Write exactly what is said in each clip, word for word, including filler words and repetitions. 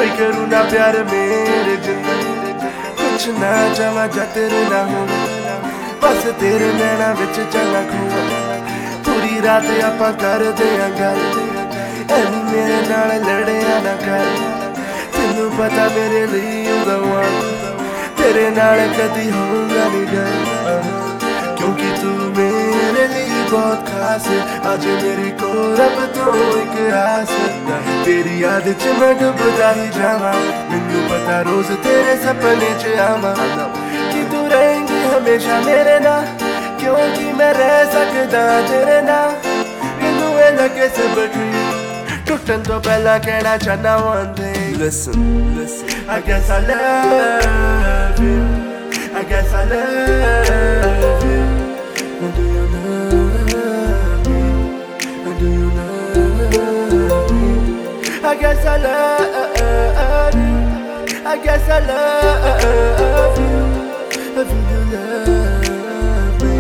कोई करूँ ना प्यार मेरे जिंदे कुछ ना चाहवा जा तेरे ना हो बस तेरे नैना विच चला खूआ पूरी रात आपां करदे आ गल ऐनी मेरे नाल लड़िया ना कर तेनू पता मेरे लिए उदवा तेरे नाल कदी होगा नहीं गल क्योंकि तू मेरे लिए बहुत खास है आज मेरी को रब तो एक आस तेरी याद च मैं डुबदा ही जावा मैनू पता रोज तेरे सपने च आवा कि तू रहेंगी हमेशा मेरे नाल क्योंकि मैं रह सकदा तेरे नाल मैनू ए लगे सब ड्रीम टुटन तो पहला कहना चाहना one thing listen listen I guess I love you I guess I love you do you love me do you love me I guess I love you I guess I love you if you love me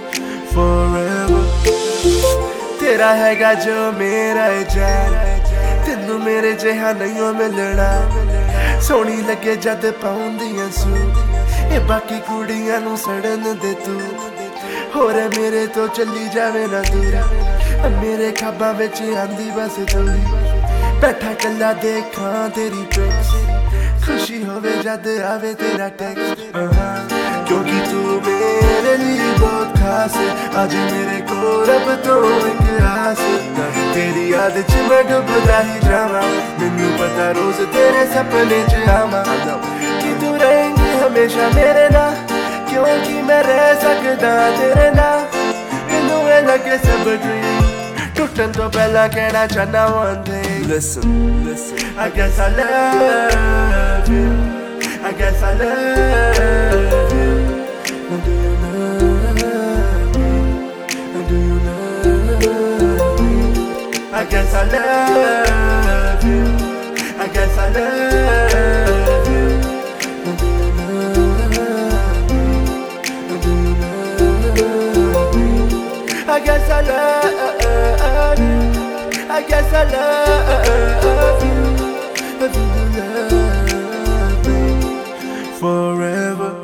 forever तेरा हैगा जो मेरा जान तेनू मेरे जिहा नहीं मिलना सोहनी लगे जद पाउंदियां सूट ए बाकी कुड़ियां नू सड़न दे तू होर मेरे तो चली जावे ना दूर मेरे ख्वाबां विच आंदी बस तू बैठा कल्ला देखा तेरी पिक्स खुशी होवे जद आवे तेरा टेक्स्ट क्योंकि तू मेरे लिए बहुत खास है आज मेरे को रब तो एक आस तेरी याद च मैं डुबदा ही जावा मैनू पता रोज तेरे सपने च आवा कि तू रहेंगी हमेशा मेरे नाल क्योंकि मैं रह सकदा तेरे नाल मैनू ए लगे सब ड्रीम टुटन तो पहला कहना चाहना one thing listen listen I guess I love you I guess I love you do you love me do you love me I guess I love you I guess I love you do you love me do you love me I guess I love you I guess I love you if you love me forever